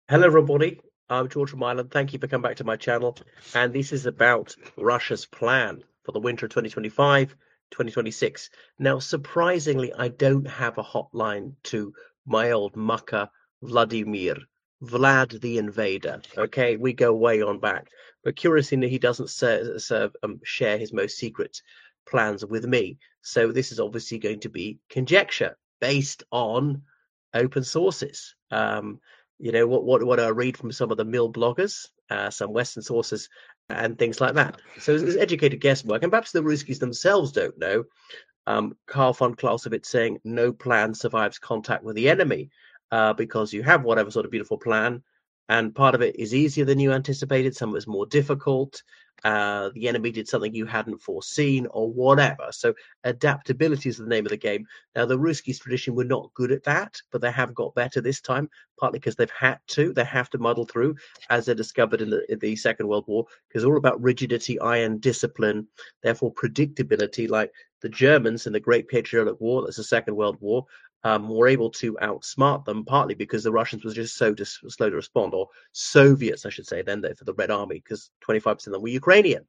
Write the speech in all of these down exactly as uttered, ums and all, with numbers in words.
Hello, everybody. I'm George from Ireland. Thank you for coming back to my channel. And this is about Russia's plan for the winter of twenty twenty-five, twenty twenty-six. Now, surprisingly, I don't have a hotline to my old mucker, Vladimir, Vlad the Invader. Okay, we go way on back. But curiously, he doesn't ser- ser- um, share his most secret plans with me. So this is obviously going to be conjecture based on open sources. Um, you know what what what I read from some of the mill bloggers, uh, some Western sources, and things like that. So it's educated guesswork, and perhaps the Ruskies themselves don't know. Um, Karl von Clausewitz saying no plan survives contact with the enemy, uh, because you have whatever sort of beautiful plan, and part of it is easier than you anticipated, some of it's more difficult. Uh, the enemy did something you hadn't foreseen, or whatever. So adaptability is the name of the game. Now the Ruskies tradition were not good at that, but they have got better this time, partly because they've had to. They have to muddle through, as they discovered in the, in the Second World War, because it's all about rigidity, iron discipline, therefore predictability. Like the Germans in the Great Patriotic War, that's the Second World War, um, were able to outsmart them, partly because the Russians were just so dis- slow to respond, or Soviets, I should say, then for the Red Army, because twenty-five percent of them were Ukrainian.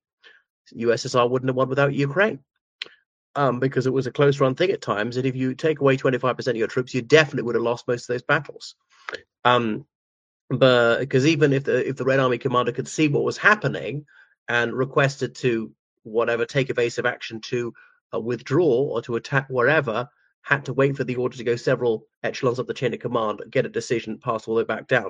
U S S R wouldn't have won without Ukraine, um, because it was a close run thing at times. And if you take away twenty-five percent of your troops, you definitely would have lost most of those battles. Um, but because even if the if the Red Army commander could see what was happening and requested to whatever take evasive action to uh, withdraw or to attack wherever, had to wait for the order to go several echelons up the chain of command, get a decision, pass all the way back down.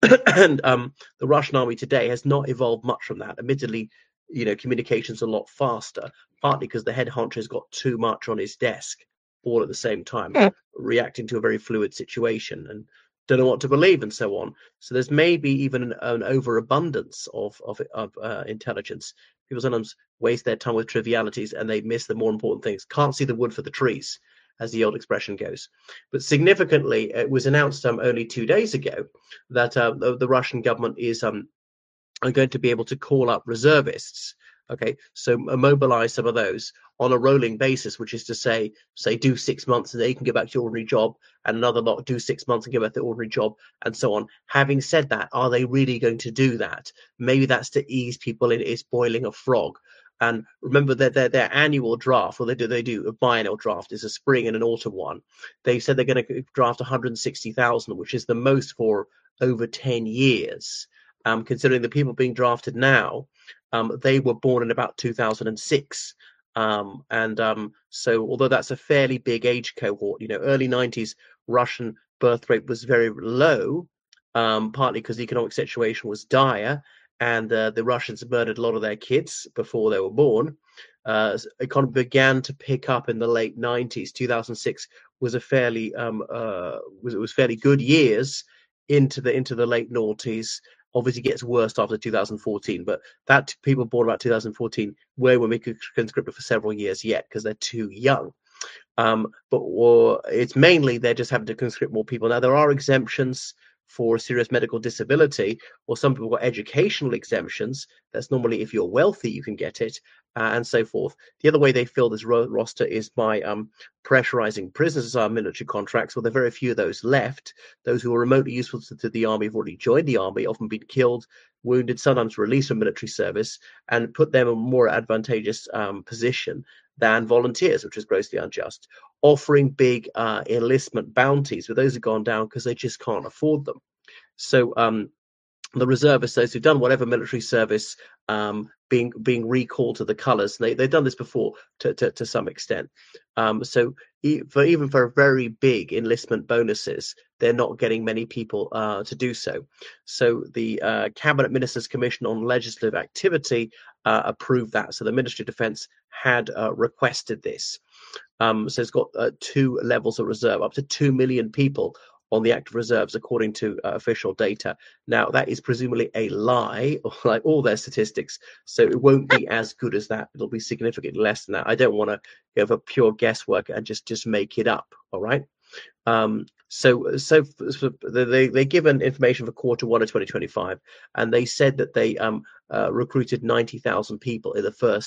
and um, the Russian army today has not evolved much from that. Admittedly, you know, communication's a lot faster, partly because the head honcho's got too much on his desk all at the same time, reacting to a very fluid situation. And don't know what to believe, and so on. So there's maybe even an, an overabundance of of, of uh, intelligence. People sometimes waste their time with trivialities and they miss the more important things. Can't see the wood for the trees, as the old expression goes. But significantly, it was announced um, only two days ago that uh, the, the Russian government is um, are going to be able to call up reservists. Okay, so mobilize some of those on a rolling basis, which is to say, say do six months and they can go back to your ordinary job, and another lot do six months and go back to the ordinary job, and so on. Having said that, are they really going to do that? Maybe that's to ease people in. It's boiling a frog. And remember that their, their annual draft, or they do they do a biennial draft, is a spring and an autumn one. They said they're going to draft one hundred sixty thousand, which is the most for over ten years. Um, considering the people being drafted now, um, they were born in about two thousand six. Um, and um, so, although that's a fairly big age cohort, you know, early nineties Russian birth rate was very low, um, partly because the economic situation was dire and uh, the Russians murdered a lot of their kids before they were born. Uh, economy began to pick up in the late nineties. two thousand six was a fairly um, uh, was it was fairly good years into the into the late noughties. Obviously gets worse after two thousand fourteen, but that people born about two thousand fourteen were when we could conscript for several years yet because they're too young. Um, but or it's mainly they're just having to conscript more people. Now there are exemptions for serious medical disability, or some people got educational exemptions. That's normally if you're wealthy, you can get it, uh, and so forth. The other way they fill this ro- roster is by um, pressurizing prisoners as our military contracts. Well, there are very few of those left. Those who are remotely useful to, to the army have already joined the army, often been killed, wounded, sometimes released from military service, and put them in a more advantageous um, position than volunteers, which is grossly unjust, offering big uh, enlistment bounties, but those have gone down because they just can't afford them. So um, the reservists, those who've done whatever military service, um, being being recalled to the colours. They they've done this before to to, to some extent. Um, so e- for even for very big enlistment bonuses, they're not getting many people uh, to do so. So the uh, Cabinet Ministers Commission on Legislative Activity uh, approved that. So the Ministry of Defence had uh, requested this. Um, so it's got uh, two levels of reserve, up to two million people on the active reserves, according to uh, official data. Now, that is presumably a lie, like all their statistics, so it won't be as good as that. It'll be significantly less than that. I don't want to go for pure guesswork and just, just make it up, all right? Um, so, so, so they they given information for quarter one of twenty twenty-five, and they said that they um, uh, recruited ninety thousand people in the first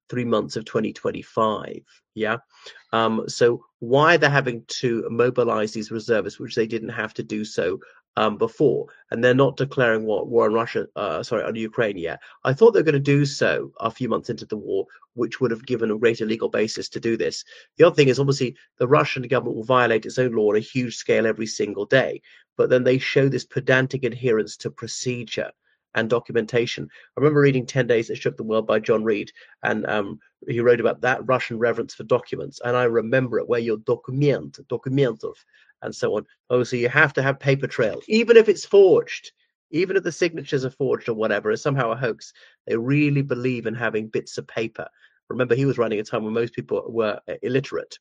three months of twenty twenty-five. Yeah. Um, so why they're having to mobilize these reservists, which they didn't have to do so um, before, and they're not declaring war, war on Russia, uh, sorry, on Ukraine yet. I thought they were going to do so a few months into the war, which would have given a greater legal basis to do this. The other thing is, obviously, the Russian government will violate its own law on a huge scale every single day, but then they show this pedantic adherence to procedure and documentation. I remember reading ten days That Shook the World by John Reed, and um, he wrote about that Russian reverence for documents, and I remember it, where your document, documentov, and so on. Oh, so you have to have paper trail, even if it's forged, even if the signatures are forged or whatever, is somehow a hoax. They really believe in having bits of paper. Remember, he was running a time when most people were illiterate.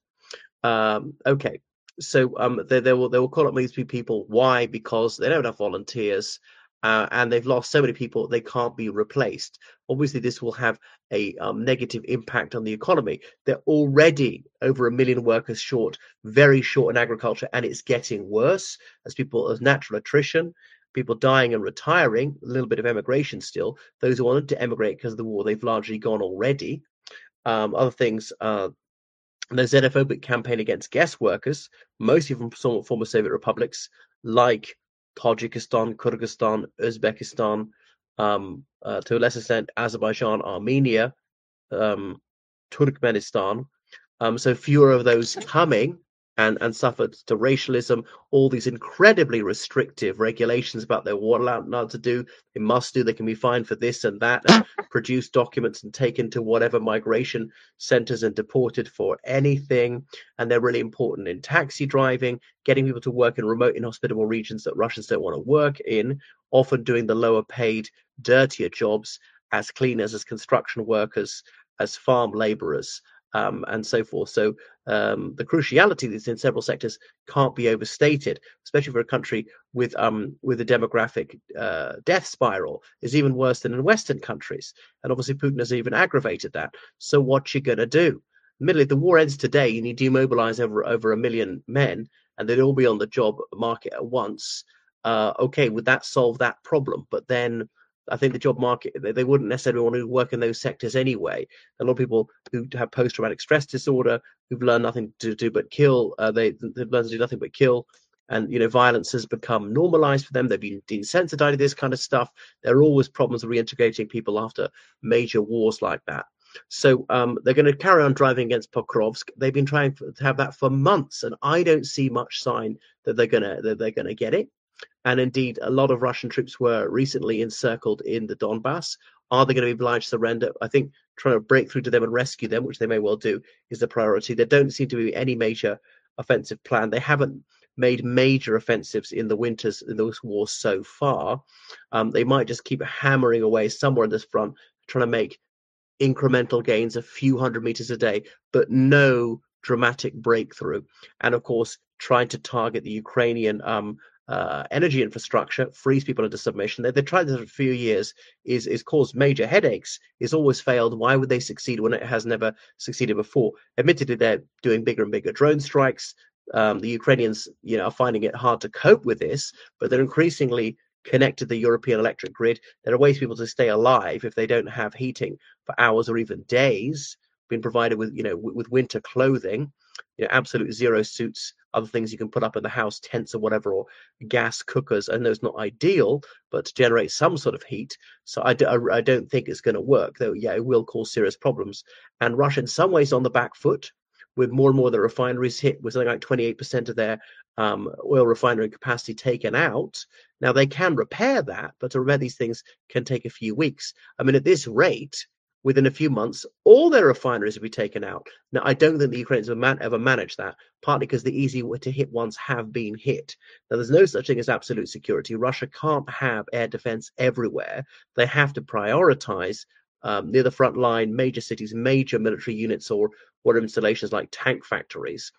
Um, okay, so um, they, they will they will call up these people. Why? Because they don't have volunteers. Uh, and they've lost so many people, they can't be replaced. Obviously, this will have a um, negative impact on the economy. They're already over a million workers short, very short in agriculture, and it's getting worse as people, as natural attrition, people dying and retiring, a little bit of emigration still. Those who wanted to emigrate because of the war, they've largely gone already. Um, other things, uh, the xenophobic campaign against guest workers, mostly from former Soviet republics like Tajikistan, Kyrgyzstan, Uzbekistan, um, uh, to a lesser extent, Azerbaijan, Armenia, um, Turkmenistan. Um, so fewer of those coming, and, and suffered to racialism, all these incredibly restrictive regulations about their what allowed not to do, they must do, they can be fined for this and that, and produce documents and taken to whatever migration centers and deported for anything. And they're really important in taxi driving, getting people to work in remote, inhospitable regions that Russians don't want to work in, often doing the lower paid, dirtier jobs as cleaners, as construction workers, as farm laborers. Um, and so forth. So um, the cruciality that's in several sectors can't be overstated, especially for a country with um, with a demographic uh, death spiral is even worse than in Western countries. And obviously Putin has even aggravated that. So what you going to do? Admittedly, if the war ends today, you need to demobilize over, over a million men, and they'd all be on the job market at once. Uh, okay, would that solve that problem? But then I think the job market, they wouldn't necessarily want to work in those sectors anyway. A lot of people who have post-traumatic stress disorder, who've learned nothing to do but kill, uh, they, they've learned to do nothing but kill. And, you know, violence has become normalized for them. They've been desensitized to this kind of stuff. There are always problems of reintegrating people after major wars like that. So um, they're going to carry on driving against Pokrovsk. They've been trying to have that for months, and I don't see much sign that they're going to that they're going to get it. And indeed, a lot of Russian troops were recently encircled in the Donbass. Are they going to be obliged to surrender? I think trying to break through to them and rescue them, which they may well do, is the priority. There don't seem to be any major offensive plan. They haven't made major offensives in the winters in those wars so far. Um, they might just keep hammering away somewhere on this front, trying to make incremental gains a few hundred meters a day, but no dramatic breakthrough. And of course, trying to target the Ukrainian um, uh, energy infrastructure, freeze people into submission. They, they've tried this for a few years, is, is caused major headaches, is always failed. Why would they succeed when it has never succeeded before? Admittedly, they're doing bigger and bigger drone strikes. Um, the Ukrainians, you know, are finding it hard to cope with this, but they're increasingly connected to the European electric grid. There are ways for people to stay alive if they don't have heating for hours or even days, being provided with, you know, with, with winter clothing, you know, absolute zero suits, other things you can put up in the house, tents or whatever, or gas cookers. I know it's not ideal, but to generate some sort of heat. So I, do, I, I don't think it's going to work, though. Yeah, it will cause serious problems. And Russia, in some ways, on the back foot, with more and more of the refineries hit with something like twenty-eight percent of their um, oil refinery capacity taken out. Now, they can repair that, but to repair these things can take a few weeks. I mean, at this rate, within a few months, all their refineries will be taken out. Now, I don't think the Ukrainians have man- ever managed that, partly because the easy to hit ones have been hit. Now, there's no such thing as absolute security. Russia can't have air defense everywhere. They have to prioritize um, near the front line, major cities, major military units, or water installations like tank factories.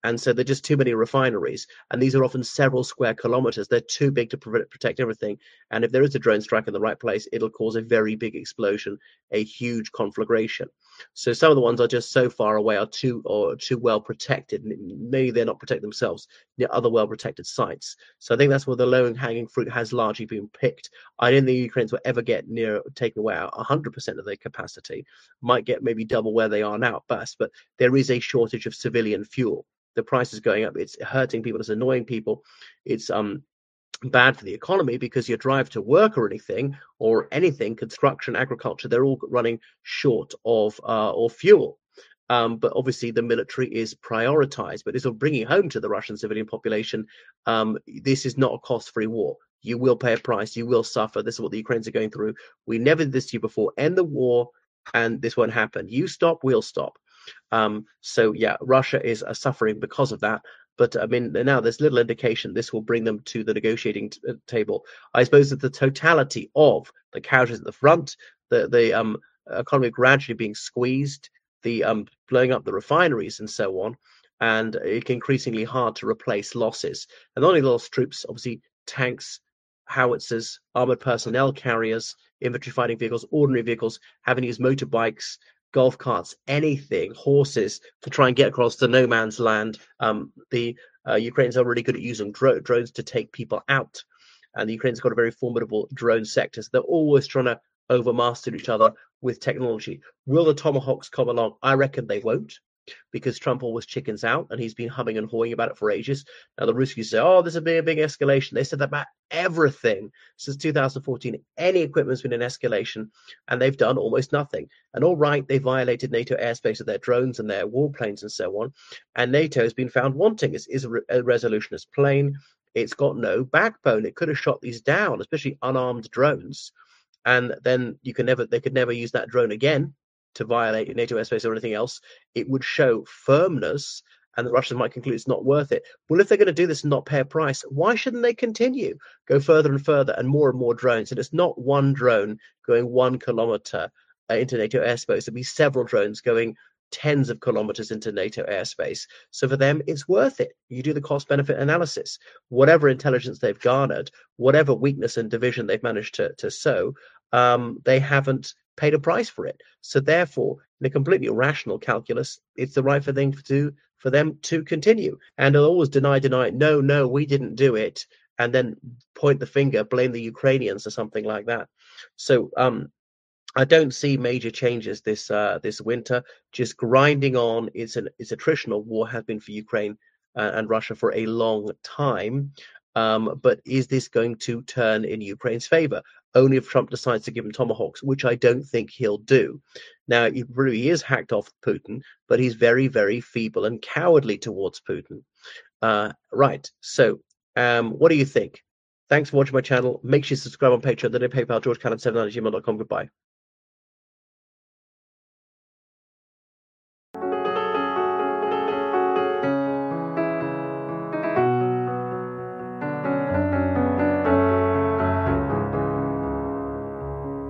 And so there are just too many refineries, and these are often several square kilometers. They're too big to protect everything. And if there is a drone strike in the right place, it'll cause a very big explosion, a huge conflagration. So some of the ones are just so far away, are too or too well protected. Maybe they're not protected themselves near other well protected sites. So I think that's where the low hanging fruit has largely been picked. I don't think the Ukrainians will ever get near taking away one hundred percent of their capacity. Might get maybe double where they are now at best, but there is a shortage of civilian fuel. The price is going up. It's hurting people. It's annoying people. It's um bad for the economy because your drive to work or anything or anything, construction, agriculture, they're all running short of uh, or fuel. Um, but obviously the military is prioritized. But it's bringing home to the Russian civilian population. Um, this is not a cost-free war. You will pay a price. You will suffer. This is what the Ukrainians are going through. We never did this to you before. End the war, and this won't happen. You stop, we'll stop. Um, so yeah, Russia is uh, suffering because of that. But I mean, now there's little indication this will bring them to the negotiating t- table. I suppose that the totality of the casualties at the front, the the um, economy gradually being squeezed, the um, blowing up the refineries and so on, and it's increasingly hard to replace losses. And not only lost troops, obviously tanks, howitzers, armored personnel carriers, infantry fighting vehicles, ordinary vehicles, having to use motorbikes, golf carts, anything, horses to try and get across to no man's land. Um, the uh, Ukrainians are really good at using dro- drones to take people out, and the Ukrainians got a very formidable drone sector. So they're always trying to overmaster each other with technology. Will the Tomahawks come along? I reckon they won't, because Trump always chickens out, and he's been humming and hawing about it for ages. Now the Ruskies say, "Oh, there's a big, big escalation." They said that about everything since two thousand fourteen. Any equipment's been in escalation, and they've done almost nothing. And all right, they violated NATO airspace with their drones and their warplanes and so on. And NATO has been found wanting. It's, it's a, re- a resolutionist plane. It's got no backbone. It could have shot these down, especially unarmed drones. And then you can never, they could never use that drone again to violate NATO airspace or anything else. It would show firmness, and the Russians might conclude it's not worth it. Well, if they're going to do this and not pay a price, why shouldn't they continue? Go further and further and more and more drones. And it's not one drone going one kilometer uh, into NATO airspace. There'll be several drones going tens of kilometers into NATO airspace. So for them, it's worth it. You do the cost benefit analysis. Whatever intelligence they've garnered, whatever weakness and division they've managed to, to sow, um, they haven't paid a price for it. So therefore, in a completely rational calculus, it's the right thing to do for them to continue. And they'll always deny, deny, no, no, we didn't do it, and then point the finger, blame the Ukrainians or something like that. So um, I don't see major changes this uh, this winter. Just grinding on. It's an it's attritional war, has been for Ukraine uh, and Russia for a long time. Um, but is this going to turn in Ukraine's favor? Only if Trump decides to give him tomahawks, which I don't think he'll do. Now, he really is hacked off Putin, but he's very, very feeble and cowardly towards Putin. Uh, right. So, um, what do you think? Thanks for watching my channel. Make sure you subscribe on Patreon, then at PayPal, george cannon seven nine at gmail dot com. Goodbye.